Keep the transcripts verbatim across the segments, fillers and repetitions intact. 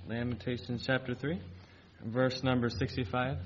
Lamentations chapter three, verse number sixty-five.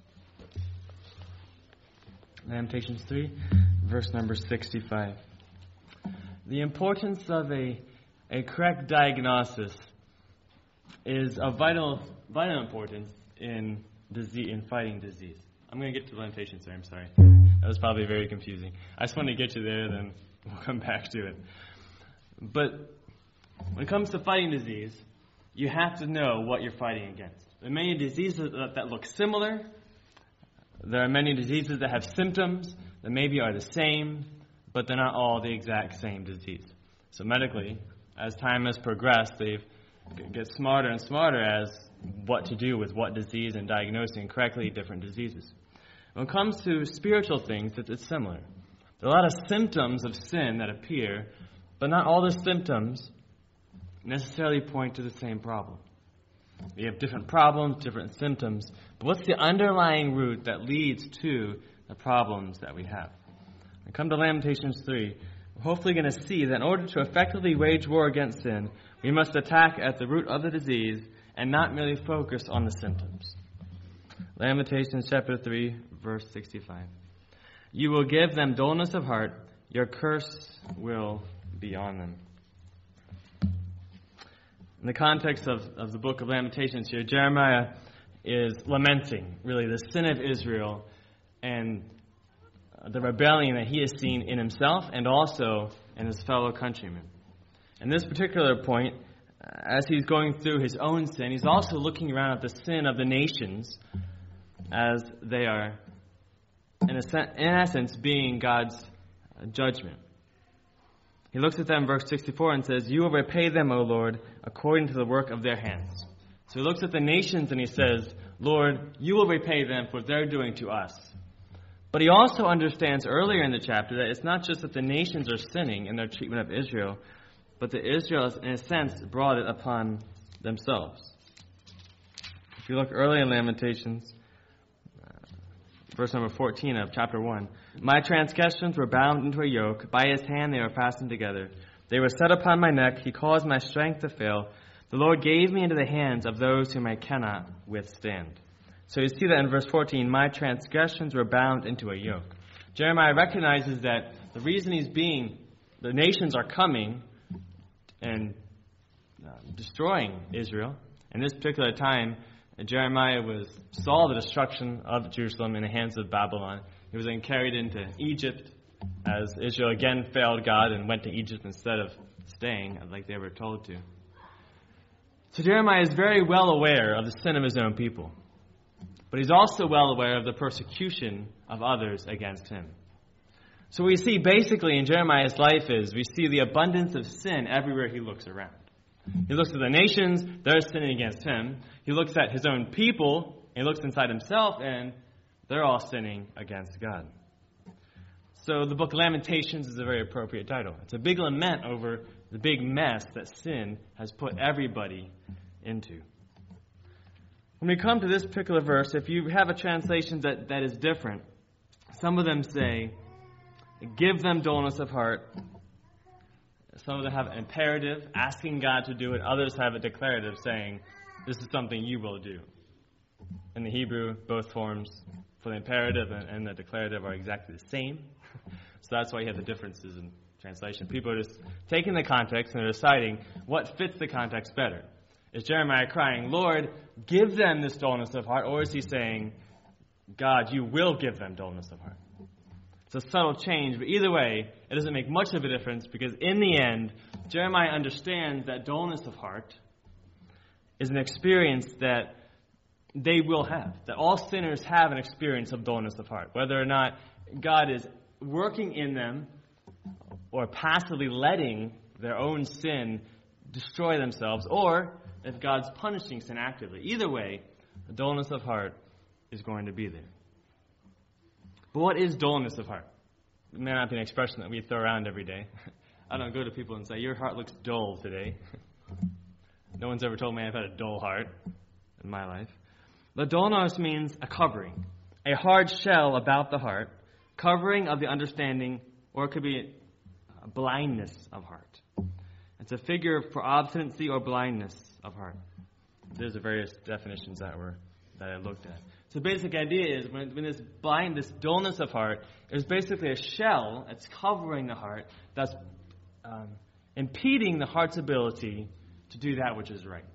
Lamentations three, verse number sixty-five. The importance of a, a correct diagnosis is of vital vital importance in disease, in fighting disease. I'm going to get to Lamentations there, I'm sorry. That was probably very confusing. I just wanted to get you there, then we'll come back to it. But when it comes to fighting disease, you have to know what you're fighting against. There are many diseases that, that look similar. There are many diseases that have symptoms that maybe are the same, but they're not all the exact same disease. So medically, as time has progressed, they've get smarter and smarter as what to do with what disease and diagnosing correctly different diseases. When it comes to spiritual things, it's, it's similar. There are a lot of symptoms of sin that appear, but not all the symptoms necessarily point to the same problem. We have different problems, different symptoms, but what's the underlying root that leads to the problems that we have? When we come to Lamentations three, we're hopefully going to see that in order to effectively wage war against sin, we must attack at the root of the disease and not merely focus on the symptoms. Lamentations chapter three, verse sixty-five. You will give them dullness of heart, your curse will be on them. In the context of, of the book of Lamentations here, Jeremiah is lamenting, really, the sin of Israel and the rebellion that he has seen in himself and also in his fellow countrymen. In this particular point, as he's going through his own sin, he's also looking around at the sin of the nations as they are, in, a sen- in essence, being God's judgment. He looks at them, verse sixty-four, and says, you will repay them, O Lord, according to the work of their hands. So he looks at the nations and he says, Lord, you will repay them for what they're doing to us. But he also understands earlier in the chapter that it's not just that the nations are sinning in their treatment of Israel, but that Israel, in a sense, brought it upon themselves. If you look early in Lamentations, verse number fourteen of chapter one, my transgressions were bound into a yoke. By his hand they were fastened together. They were set upon my neck. He caused my strength to fail. The Lord gave me into the hands of those whom I cannot withstand. So you see that in verse fourteen, my transgressions were bound into a yoke. Jeremiah recognizes that the reason he's being, the nations are coming and uh, destroying Israel. In this particular time, Jeremiah was saw the destruction of Jerusalem in the hands of Babylon. He was then carried into Egypt as Israel again failed God and went to Egypt instead of staying like they were told to. So Jeremiah is very well aware of the sin of his own people. But he's also well aware of the persecution of others against him. So we see basically in Jeremiah's life is we see the abundance of sin everywhere he looks around. He looks at the nations, they're sinning against him. He looks at his own people, he looks inside himself, and they're all sinning against God. So the book of Lamentations is a very appropriate title. It's a big lament over the big mess that sin has put everybody into. When we come to this particular verse, if you have a translation that, that is different, some of them say, give them dullness of heart. Some of them have an imperative, asking God to do it. Others have a declarative, saying, this is something you will do. In the Hebrew, both forms for the imperative and, and the declarative are exactly the same. So that's why you have the differences in translation. People are just taking the context and they're deciding what fits the context better. Is Jeremiah crying, Lord, give them this dullness of heart? Or is he saying, God, you will give them dullness of heart? It's a subtle change, but either way, it doesn't make much of a difference because in the end, Jeremiah understands that dullness of heart is an experience that they will have, that all sinners have an experience of dullness of heart, whether or not God is working in them or passively letting their own sin destroy themselves, or if God's punishing sin actively. Either way, the dullness of heart is going to be there. But what is dullness of heart? It may not be an expression that we throw around every day. I don't go to people and say, your heart looks dull today. No one's ever told me I've had a dull heart in my life. But dullness means a covering, a hard shell about the heart, covering of the understanding, or it could be a blindness of heart. It's a figure for obstinacy or blindness of heart. There's the various definitions that were that I looked at. So the basic idea is when, when this blind, this dullness of heart is basically a shell that's covering the heart, that's um, impeding the heart's ability to do that which is right.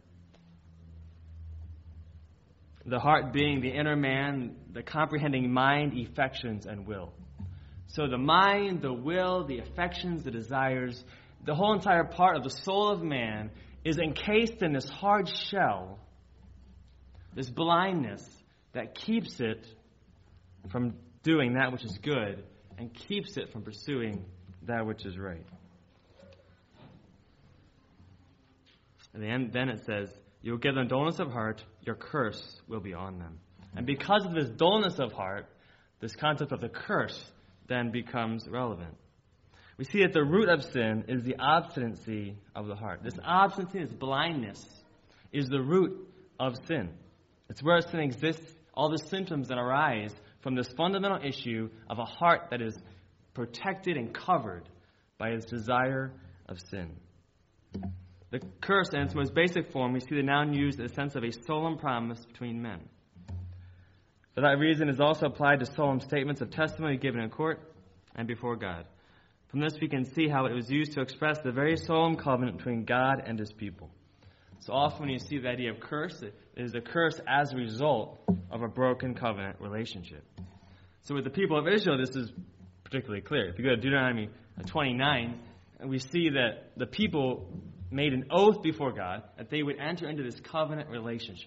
The heart being the inner man, the comprehending mind, affections, and will. So the mind, the will, the affections, the desires, the whole entire part of the soul of man is encased in this hard shell, this blindness that keeps it from doing that which is good and keeps it from pursuing that which is right. And then, then it says, you will give them dullness of heart, your curse will be on them. And because of this dullness of heart, this concept of the curse then becomes relevant. We see that the root of sin is the obstinacy of the heart. This obstinacy, this blindness, is the root of sin. It's where sin exists, all the symptoms that arise from this fundamental issue of a heart that is protected and covered by its desire of sin. The curse, in its most basic form, we see the noun used in the sense of a solemn promise between men. For that reason, it is also applied to solemn statements of testimony given in court and before God. From this, we can see how it was used to express the very solemn covenant between God and His people. So often when you see the idea of curse, it is a curse as a result of a broken covenant relationship. So with the people of Israel, this is particularly clear. If you go to Deuteronomy twenty-nine, we see that the people made an oath before God that they would enter into this covenant relationship.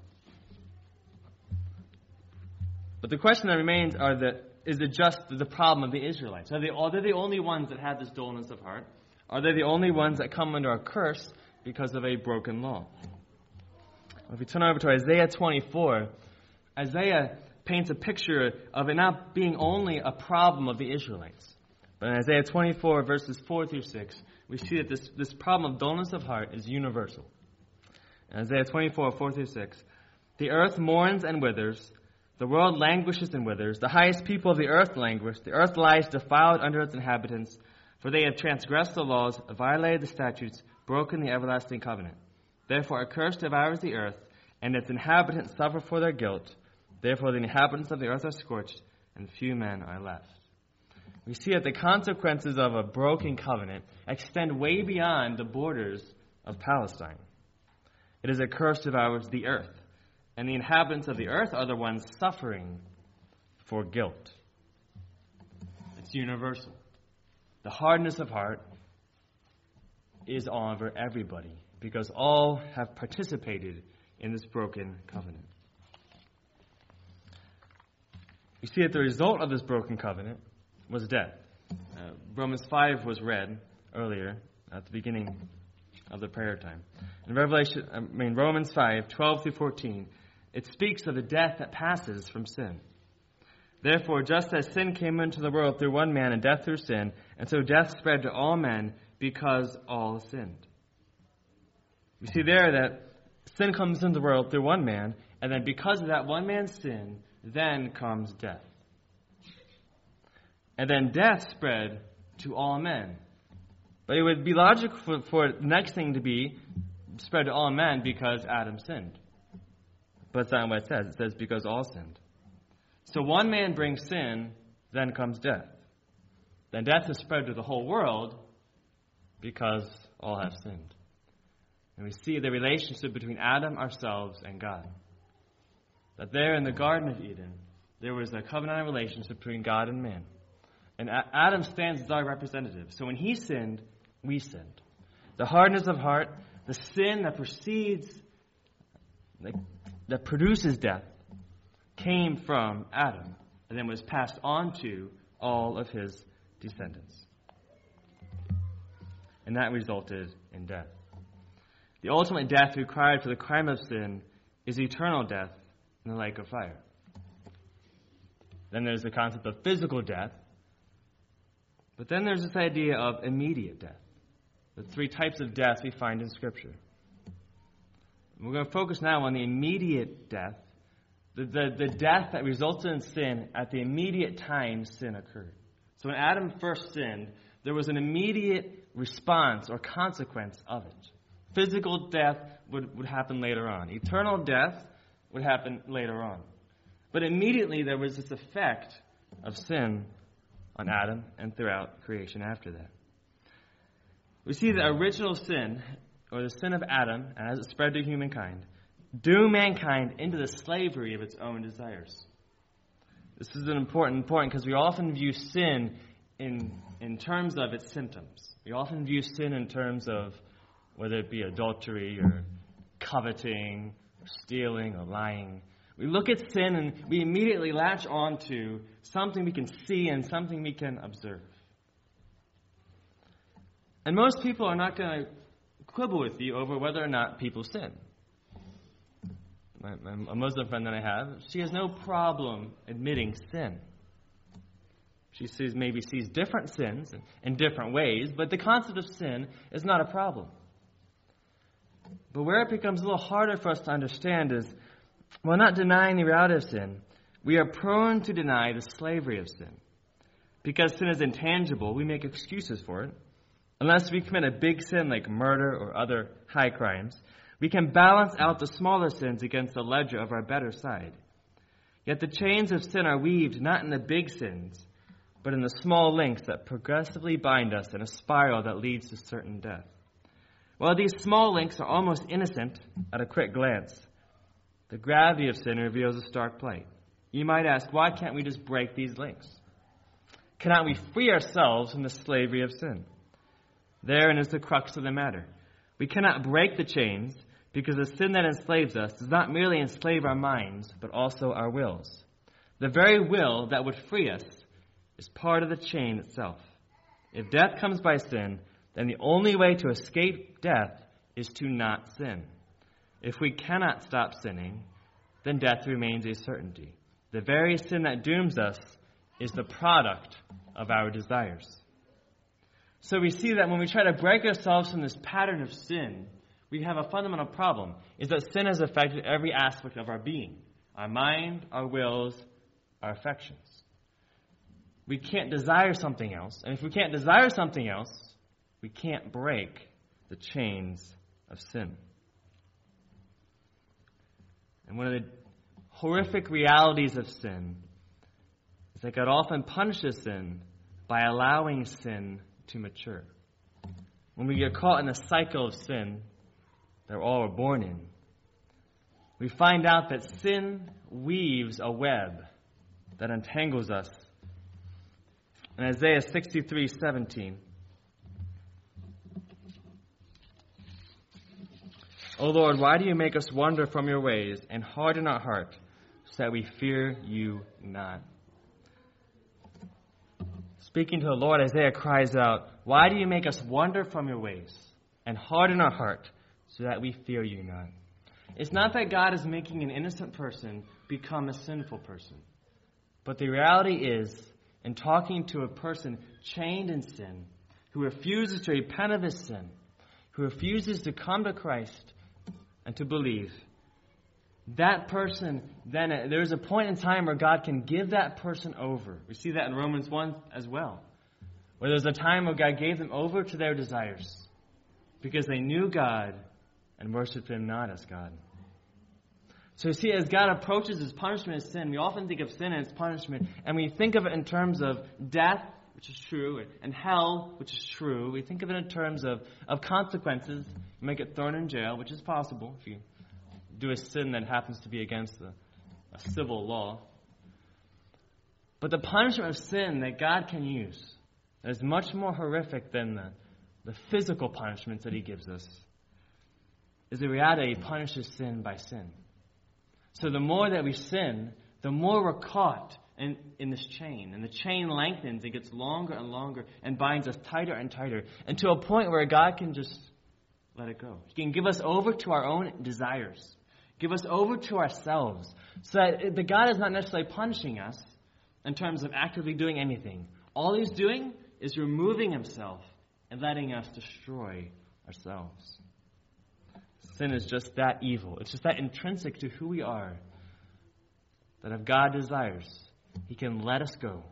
But the question that remains are that, is it just the problem of the Israelites? Are they, are they the only ones that have this dullness of heart? Are they the only ones that come under a curse because of a broken law? If we turn over to Isaiah twenty-four, Isaiah paints a picture of it not being only a problem of the Israelites. But in Isaiah twenty-four, verses four through six, we see that this, this problem of dullness of heart is universal. In Isaiah twenty-four, four through six, the earth mourns and withers, the world languishes and withers, the highest people of the earth languish, the earth lies defiled under its inhabitants, for they have transgressed the laws, violated the statutes, broken the everlasting covenant. Therefore a curse devours the earth, and its inhabitants suffer for their guilt. Therefore the inhabitants of the earth are scorched, and few men are left. We see that the consequences of a broken covenant extend way beyond the borders of Palestine. It is a curse that devours the earth, and the inhabitants of the earth are the ones suffering for guilt. It's universal. The hardness of heart is over everybody because all have participated in this broken covenant. You see that the result of this broken covenant was death. Uh, Romans five was read earlier at the beginning of the prayer time. In Revelation, I mean Romans five, twelve through fourteen, it speaks of the death that passes from sin. Therefore, just as sin came into the world through one man and death through sin, and so death spread to all men because all sinned. We see there that sin comes into the world through one man, and then because of that one man's sin, then comes death. And then death spread to all men. But it would be logical for, for the next thing to be spread to all men because Adam sinned. But that's not what it says. It says because all sinned. So one man brings sin, then comes death. Then death is spread to the whole world because all have sinned. And we see the relationship between Adam, ourselves, and God. That there in the Garden of Eden, there was a covenantal relationship between God and man. And Adam stands as our representative. So when he sinned, we sinned. The hardness of heart, the sin that precedes, that produces death, came from Adam and then was passed on to all of his descendants. And that resulted in death. The ultimate death required for the crime of sin is eternal death in the lake of fire. Then there's the concept of physical death. But then there's this idea of immediate death. The three types of death we find in Scripture. We're going to focus now on the immediate death, the, the, the death that resulted in sin at the immediate time sin occurred. So when Adam first sinned, there was an immediate response or consequence of it. Physical death would, would happen later on. Eternal death would happen later on. But immediately there was this effect of sin on Adam and throughout creation after that. We see the original sin, or the sin of Adam, as it spread to humankind, doomed mankind into the slavery of its own desires. This is an important point because we often view sin in, in terms of its symptoms. We often view sin in terms of whether it be adultery or coveting or stealing or lying. We look at sin and we immediately latch on to something we can see and something we can observe. And most people are not going to quibble with you over whether or not people sin. My, my, a Muslim friend that I have, she has no problem admitting sin. She sees, maybe sees different sins in, in different ways, but the concept of sin is not a problem. But where it becomes a little harder for us to understand is, while not denying the reality of sin, we are prone to deny the slavery of sin. Because sin is intangible, we make excuses for it. Unless we commit a big sin like murder or other high crimes, we can balance out the smaller sins against the ledger of our better side. Yet the chains of sin are weaved not in the big sins, but in the small links that progressively bind us in a spiral that leads to certain death. While these small links are almost innocent at a quick glance, the gravity of sin reveals a stark plight. You might ask, why can't we just break these links? Cannot we free ourselves from the slavery of sin? Therein is the crux of the matter. We cannot break the chains because the sin that enslaves us does not merely enslave our minds, but also our wills. The very will that would free us is part of the chain itself. If death comes by sin, then the only way to escape death is to not sin. If we cannot stop sinning, then death remains a certainty. The very sin that dooms us is the product of our desires. So we see that when we try to break ourselves from this pattern of sin, we have a fundamental problem, is that sin has affected every aspect of our being, our mind, our wills, our affections. We can't desire something else, and if we can't desire something else, we can't break the chains of sin. And one of the horrific realities of sin is that God often punishes sin by allowing sin to mature. When we get caught in the cycle of sin that we're all born in, we find out that sin weaves a web that entangles us. In Isaiah sixty-three seventeen, O Lord, why do you make us wander from your ways and harden our heart so that we fear you not? Speaking to the Lord, Isaiah cries out, why do you make us wander from your ways and harden our heart so that we fear you not? It's not that God is making an innocent person become a sinful person. But the reality is, in talking to a person chained in sin, who refuses to repent of his sin, who refuses to come to Christ and to believe, that person, then there's a point in time where God can give that person over. We see that in Romans one as well, where there's a time where God gave them over to their desires because they knew God and worshiped Him not as God. So you see, as God approaches His punishment of sin, we often think of sin and its punishment, and we think of it in terms of death, which is true, and hell, which is true. We think of it in terms of, of consequences. You might get thrown in jail, which is possible if you do a sin that happens to be against a, a civil law. But the punishment of sin that God can use is much more horrific than the, the physical punishments that He gives us. Is the reality He punishes sin by sin. So the more that we sin, the more we're caught in, in this chain. And the chain lengthens, it gets longer and longer and binds us tighter and tighter. And to a point where God can just let it go. He can give us over to our own desires. Give us over to ourselves. So that the God is not necessarily punishing us in terms of actively doing anything. All He's doing is removing Himself and letting us destroy ourselves. Sin is just that evil. It's just that intrinsic to who we are. That if God desires, He can let us go.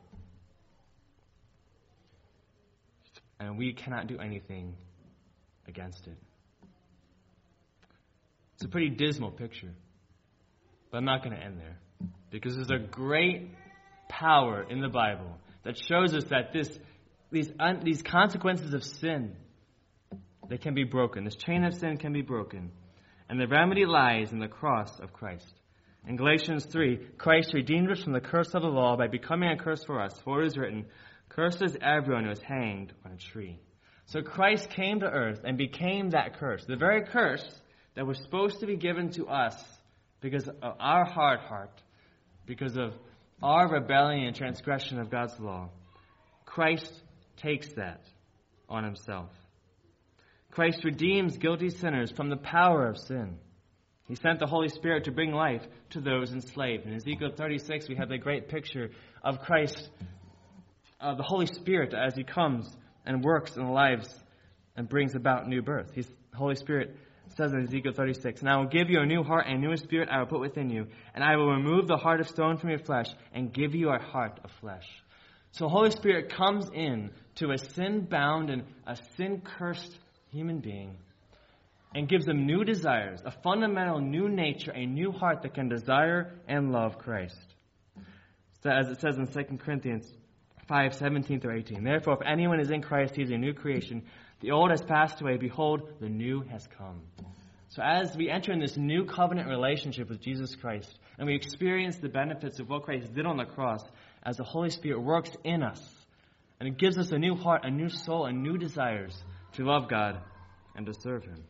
And we cannot do anything against it. It's a pretty dismal picture. But I'm not going to end there. Because there's a great power in the Bible that shows us that this, these, un, these consequences of sin, they can be broken. This chain of sin can be broken. And the remedy lies in the cross of Christ. In Galatians three, Christ redeemed us from the curse of the law by becoming a curse for us. For it is written, "Cursed is everyone who is hanged on a tree." So Christ came to earth and became that curse. The very curse that was supposed to be given to us because of our hard heart, because of our rebellion and transgression of God's law. Christ takes that on himself. Christ redeems guilty sinners from the power of sin. He sent the Holy Spirit to bring life to those enslaved. In Ezekiel thirty-six, we have the great picture of Christ, of the Holy Spirit as he comes and works in the lives and brings about new birth. He's, the Holy Spirit says in Ezekiel thirty-six, "And I will give you a new heart and a new spirit I will put within you, and I will remove the heart of stone from your flesh and give you a heart of flesh." So the Holy Spirit comes in to a sin-bound and a sin-cursed human being and gives them new desires, a fundamental new nature, a new heart that can desire and love Christ. So as it says in Second Corinthians five, seventeen through eighteen, "Therefore, if anyone is in Christ, he is a new creation. The old has passed away. Behold, the new has come." So as we enter in this new covenant relationship with Jesus Christ, and we experience the benefits of what Christ did on the cross, as the Holy Spirit works in us, and it gives us a new heart, a new soul, and new desires to love God and to serve him.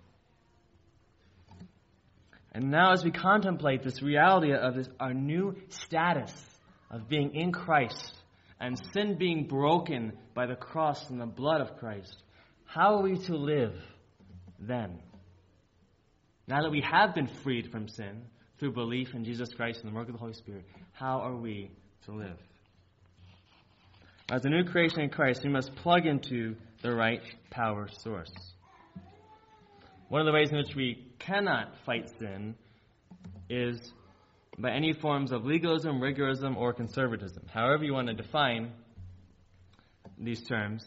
And now as we contemplate this reality of this, our new status of being in Christ and sin being broken by the cross and the blood of Christ, how are we to live then? Now that we have been freed from sin through belief in Jesus Christ and the work of the Holy Spirit, how are we to live? As a new creation in Christ, we must plug into the right power source. One of the ways in which we cannot fight sin is by any forms of legalism, rigorism, or conservatism. However you want to define these terms,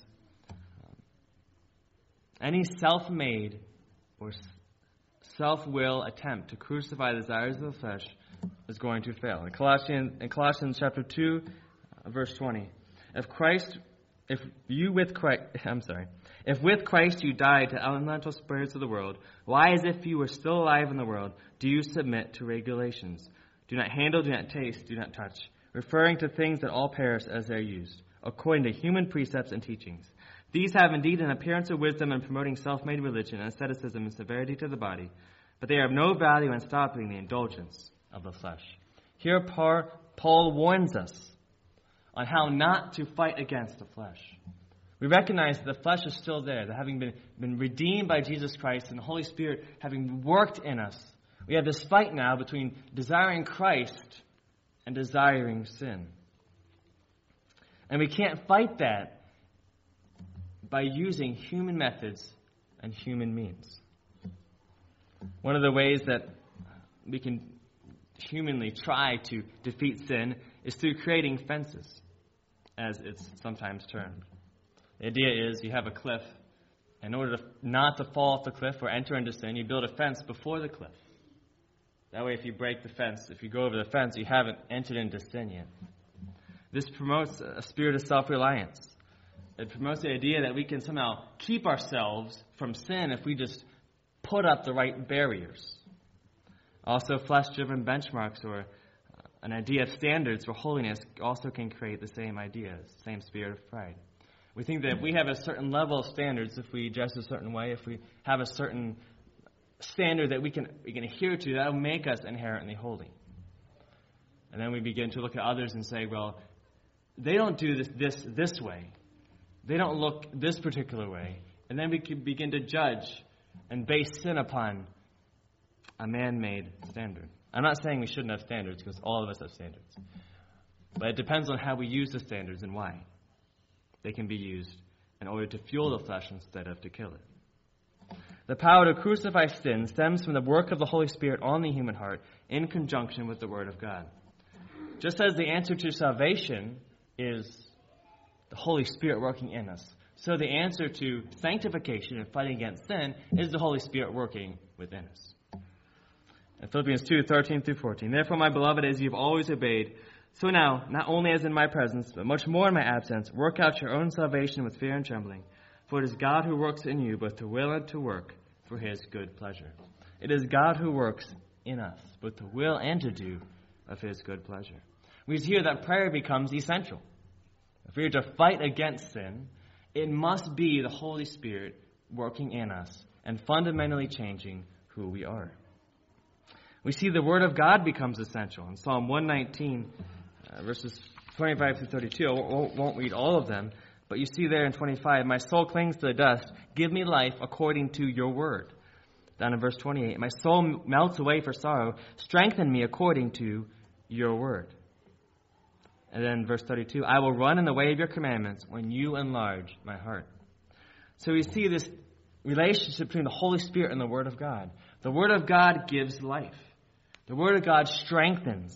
any self-made or self-will attempt to crucify the desires of the flesh is going to fail. In Colossians, in Colossians chapter two, uh, verse twenty, if Christ, if you with Christ, I'm sorry, if with Christ you died to elemental spirits of the world, why, as if you were still alive in the world, do you submit to regulations? Do not handle, do not taste, do not touch, referring to things that all perish as they are used, according to human precepts and teachings. These have indeed an appearance of wisdom in promoting self-made religion and asceticism and severity to the body, but they are of no value in stopping the indulgence of the flesh. Here Paul warns us on how not to fight against the flesh. We recognize that the flesh is still there, that having been, been redeemed by Jesus Christ and the Holy Spirit having worked in us, we have this fight now between desiring Christ and desiring sin. And we can't fight that by using human methods and human means. One of the ways that we can humanly try to defeat sin is through creating fences, as it's sometimes termed. The idea is you have a cliff. In order to not to fall off the cliff or enter into sin, you build a fence before the cliff. That way, if you break the fence, if you go over the fence, you haven't entered into sin yet. This promotes a spirit of self-reliance. It promotes the idea that we can somehow keep ourselves from sin if we just put up the right barriers. Also, flesh-driven benchmarks or an idea of standards for holiness also can create the same ideas, same spirit of pride. We think that if we have a certain level of standards, if we dress a certain way, if we have a certain standard that we can we can adhere to, that will make us inherently holy. And then we begin to look at others and say, well, they don't do this this this way. They don't look this particular way. And then we can begin to judge and base sin upon a man-made standard. I'm not saying we shouldn't have standards, because all of us have standards. But it depends on how we use the standards and why. They can be used in order to fuel the flesh instead of to kill it. The power to crucify sin stems from the work of the Holy Spirit on the human heart in conjunction with the Word of God. Just as the answer to salvation is the Holy Spirit working in us, so the answer to sanctification and fighting against sin is the Holy Spirit working within us. Philippians two, thirteen through fourteen. Therefore, my beloved, as you've always obeyed, so now, not only as in my presence, but much more in my absence, work out your own salvation with fear and trembling. For it is God who works in you, both to will and to work for his good pleasure. It is God who works in us, both to will and to do of his good pleasure. We see here that prayer becomes essential. If we are to fight against sin, it must be the Holy Spirit working in us and fundamentally changing who we are. We see the Word of God becomes essential. In Psalm one nineteen, uh, verses twenty-five through thirty-two, I won't, won't read all of them, but you see there in twenty-five, my soul clings to the dust. Give me life according to your word. Down in verse twenty-eight, my soul melts away for sorrow. Strengthen me according to your word. And then verse thirty-two, I will run in the way of your commandments when you enlarge my heart. So we see this relationship between the Holy Spirit and the Word of God. The Word of God gives life. The Word of God strengthens.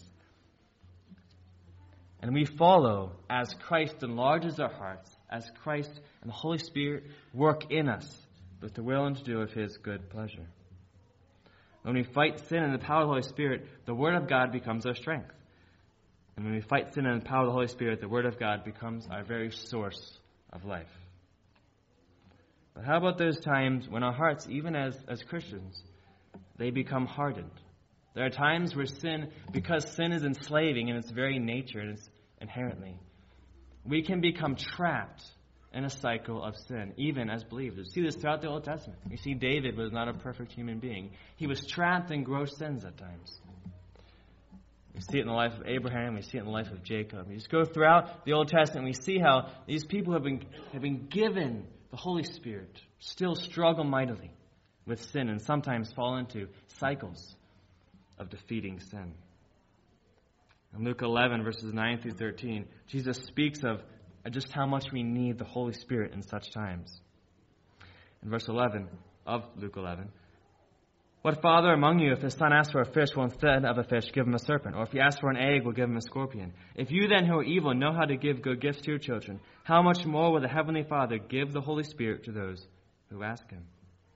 And we follow as Christ enlarges our hearts, as Christ and the Holy Spirit work in us with the will and to do of his good pleasure. When we fight sin in the power of the Holy Spirit, the Word of God becomes our strength. And when we fight sin in the power of the Holy Spirit, the Word of God becomes our very source of life. But how about those times when our hearts, even as, as Christians, they become hardened? There are times where sin, because sin is enslaving in its very nature, and it's inherently, we can become trapped in a cycle of sin, even as believers. You see this throughout the Old Testament. You see David was not a perfect human being. He was trapped in gross sins at times. We see it in the life of Abraham. We see it in the life of Jacob. We just go throughout the Old Testament, we see how these people have been, have been given the Holy Spirit, still struggle mightily with sin, and sometimes fall into cycles of defeating sin. In Luke eleven, verses nine through thirteen, Jesus speaks of just how much we need the Holy Spirit in such times. In verse eleven of Luke eleven, what father among you, if his son asks for a fish, will instead of a fish give him a serpent? Or if he asks for an egg, will give him a scorpion? If you then, who are evil, know how to give good gifts to your children, how much more will the Heavenly Father give the Holy Spirit to those who ask him?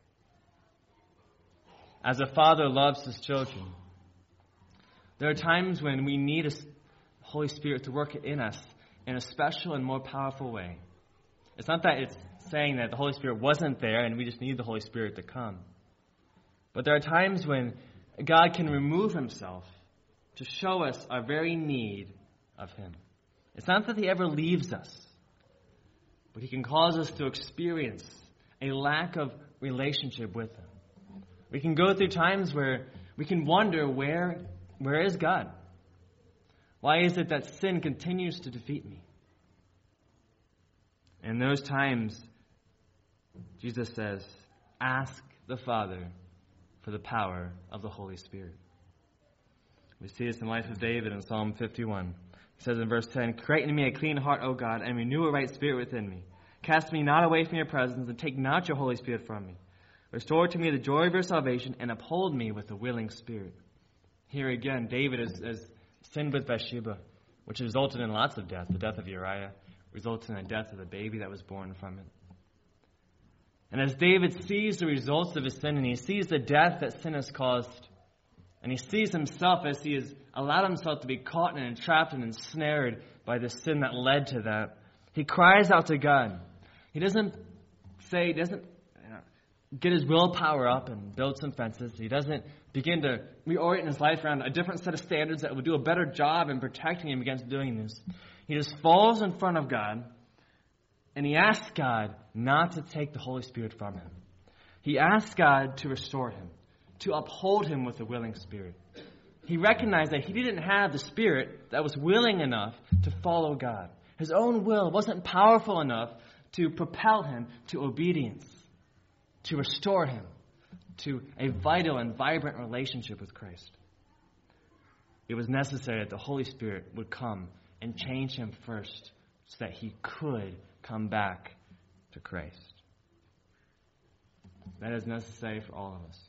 As a father loves his children, there are times when we need the Holy Spirit to work in us in a special and more powerful way. It's not that it's saying that the Holy Spirit wasn't there and we just need the Holy Spirit to come. But there are times when God can remove himself to show us our very need of him. It's not that he ever leaves us, but he can cause us to experience a lack of relationship with him. We can go through times where we can wonder, where, where is God? Why is it that sin continues to defeat me? In those times, Jesus says, ask the Father for the power of the Holy Spirit. We see this in the life of David in Psalm fifty-one. He says in verse ten, create in me a clean heart, O God, and renew a right spirit within me. Cast me not away from your presence, and take not your Holy Spirit from me. Restore to me the joy of your salvation, and uphold me with a willing spirit. Here again, David has, has sinned with Bathsheba, which resulted in lots of death. The death of Uriah resulted in the death of the baby that was born from it. And as David sees the results of his sin, and he sees the death that sin has caused, and he sees himself as he has allowed himself to be caught and entrapped and ensnared by the sin that led to that, he cries out to God. He doesn't say, he doesn't you know, get his willpower up and build some fences. He doesn't begin to reorient his life around a different set of standards that would do a better job in protecting him against doing this. He just falls in front of God, and he asks God not to take the Holy Spirit from him. He asks God to restore him, to uphold him with a willing spirit. He recognized that he didn't have the spirit that was willing enough to follow God. His own will wasn't powerful enough to propel him to obedience, to restore him to a vital and vibrant relationship with Christ. It was necessary that the Holy Spirit would come and change him first so that he could come back to Christ. That is necessary for all of us.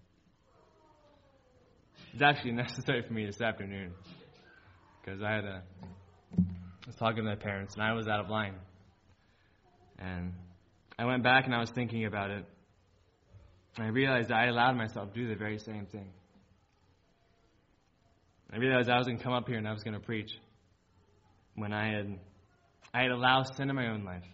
It's actually necessary for me this afternoon because I had a, I was talking to my parents and I was out of line. And I went back and I was thinking about it. And I realized I allowed myself to do the very same thing. I realized I was going to come up here and I was going to preach when I had I had allowed sin in my own life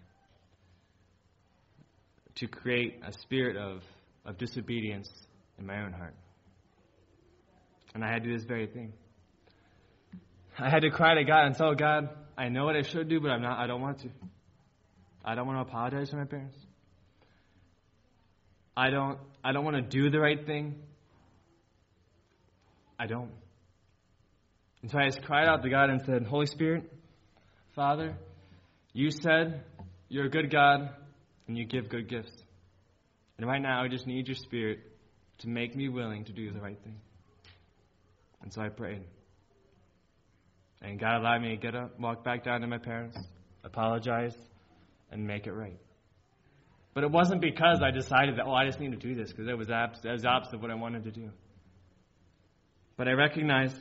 to create a spirit of, of disobedience in my own heart. And I had to do this very thing. I had to cry to God and tell God, I know what I should do, but I'm not. I don't want to. I don't want to apologize to my parents. I don't. I don't want to do the right thing. I don't. And so I just cried out to God and said, Holy Spirit, Father, you said you're a good God and you give good gifts. And right now I just need your Spirit to make me willing to do the right thing. And so I prayed. And God allowed me to get up, walk back down to my parents, apologize, and make it right. But it wasn't because I decided that, oh, I just need to do this, because it was, abs- it was opposite of what I wanted to do. But I recognized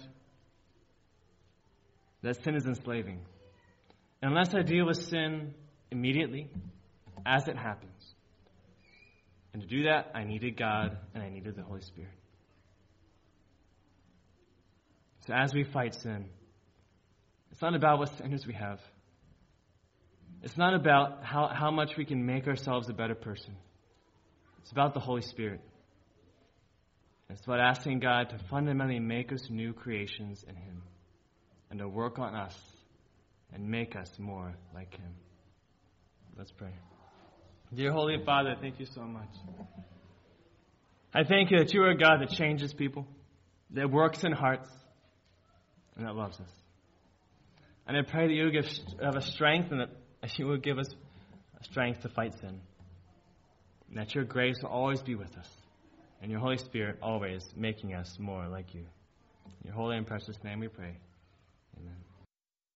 that sin is enslaving. Unless I deal with sin immediately, as it happens. And to do that, I needed God and I needed the Holy Spirit. So as we fight sin, it's not about what standards we have. It's not about how, how much we can make ourselves a better person. It's about the Holy Spirit. It's about asking God to fundamentally make us new creations in Him and to work on us and make us more like Him. Let's pray. Dear Holy Father, thank you so much. I thank you that you are a God that changes people, that works in hearts, and that loves us. And I pray that you will give have a strength and that you will give us a strength to fight sin. And that your grace will always be with us. And your Holy Spirit always making us more like you. In your holy and precious name we pray. Amen.